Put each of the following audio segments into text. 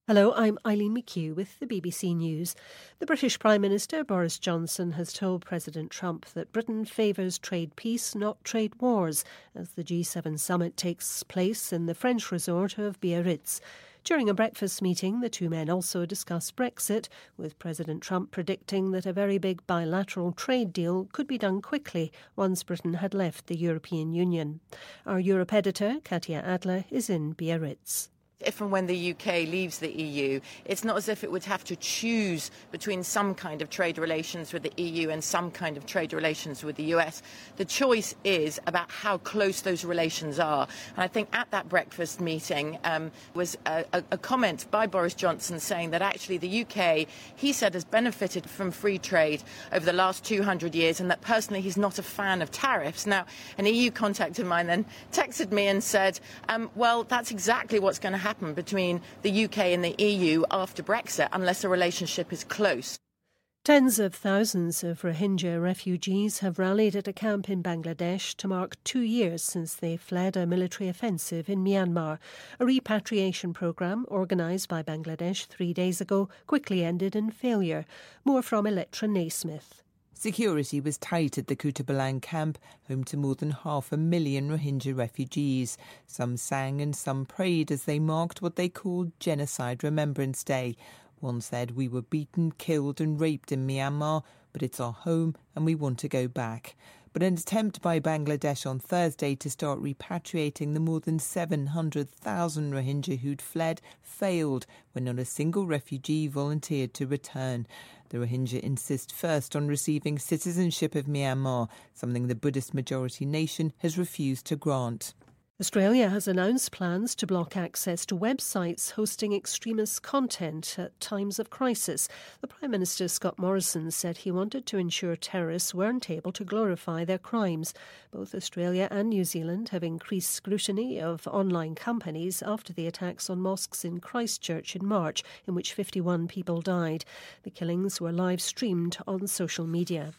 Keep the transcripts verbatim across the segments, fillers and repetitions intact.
Hello, I'm Eileen McHugh with the B B C News. The British Prime Minister Boris Johnson has told President Trump that Britain favours trade peace, not trade wars, as the G seven summit takes place in the French resort of Biarritz. During a breakfast meeting, the two men also discussed Brexit, with President Trump predicting that a very big bilateral trade deal could be done quickly once Britain had left the European Union. Our Europe editor, Katya Adler, is in Biarritz. If and when the U K leaves the E U, it's not as if it would have to choose between some kind of trade relations with the E U and some kind of trade relations with the U S. The choice is about how close those relations are. And I think at that breakfast meeting um, was a, a, a comment by Boris Johnson saying that actually the U K, he said, has benefited from free trade over the last two hundred years, and that personally he's not a fan of tariffs. Now, an E U contact of mine then texted me and said, um, well, that's exactly what's going to happen happen between the U K and the E U after Brexit unless the relationship is close. Tens of thousands of Rohingya refugees have rallied at a camp in Bangladesh to mark two years since they fled a military offensive in Myanmar. A repatriation programme organised by Bangladesh three days ago quickly ended in failure. More from Electra Naismith. Security was tight at the Kutupalong camp, home to more than half a million Rohingya refugees. Some sang and some prayed as they marked what they called Genocide Remembrance Day. One said, "We were beaten, killed and raped in Myanmar, but it's our home and we want to go back." But an attempt by Bangladesh on Thursday to start repatriating the more than seven hundred thousand Rohingya who'd fled failed when not a single refugee volunteered to return. The Rohingya insist first on receiving citizenship of Myanmar, something the Buddhist majority nation has refused to grant. Australia has announced plans to block access to websites hosting extremist content at times of crisis. The Prime Minister, Scott Morrison, said he wanted to ensure terrorists weren't able to glorify their crimes. Both Australia and New Zealand have increased scrutiny of online companies after the attacks on mosques in Christchurch in March, in which fifty-one people died. The killings were live streamed on social media.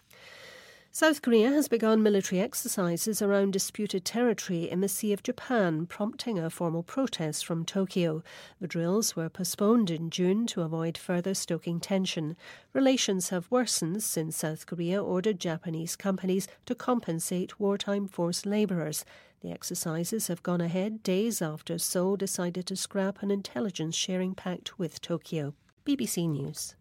South Korea has begun military exercises around disputed territory in the Sea of Japan, prompting a formal protest from Tokyo. The drills were postponed in June to avoid further stoking tension. Relations have worsened since South Korea ordered Japanese companies to compensate wartime forced labourers. The exercises have gone ahead days after Seoul decided to scrap an intelligence sharing pact with Tokyo. B B C News.